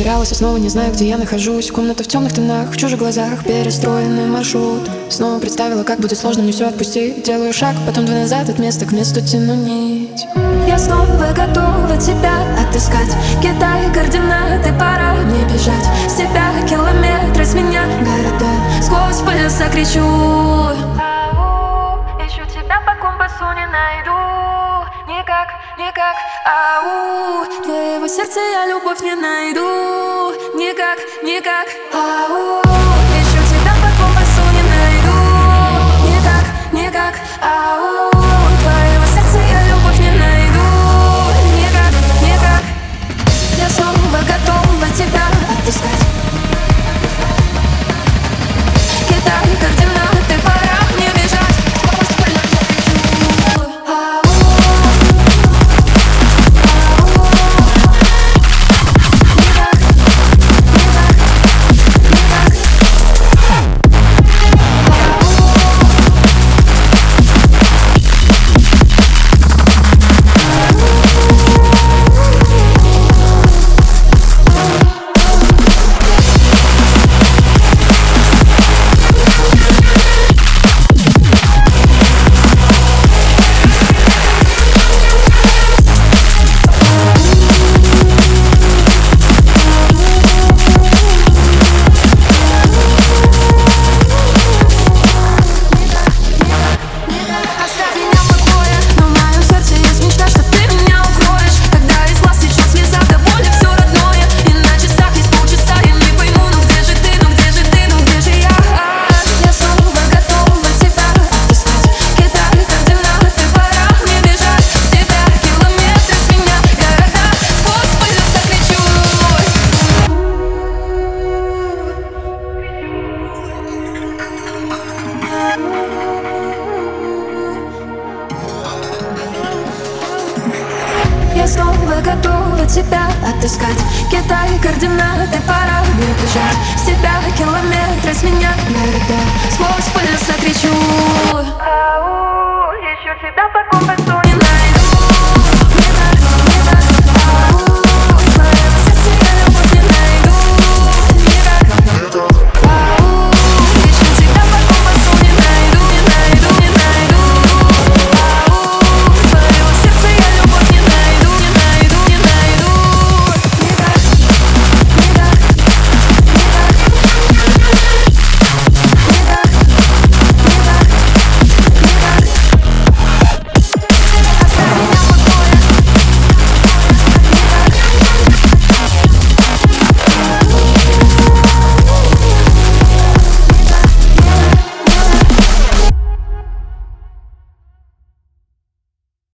потерялась, я снова не знаю, где я нахожусь. Комната в темных тонах, в чужих глазах, перестроенный маршрут. Снова представила, как будет сложно мне все отпустить. Делаю шаг, потом два назад, от места к месту тяну нить. Я снова готова тебя отыскать. Кидай координаты, пора мне бежать. С тебя километры, с меня города. Сквозь полюса кричу: ау, ищу тебя по компасу, не найду. Никак, никак, ау, твоего сердца я любовь не найду. Никак, никак, ау, ищу тебя по компасу, не найду. Никак, никак, ау, твоего сердца я любовь не найду. Никак, никак. Я снова готова тебя отыскать. Кидай координаты, пора мне бежать. Сквозь поле я кричу: ау. Я снова готова тебя отыскать. Кидай координаты, пора мне бежать. С тебя километры, с меня города. Сквозь полюса кричу: ау, ищу тебя по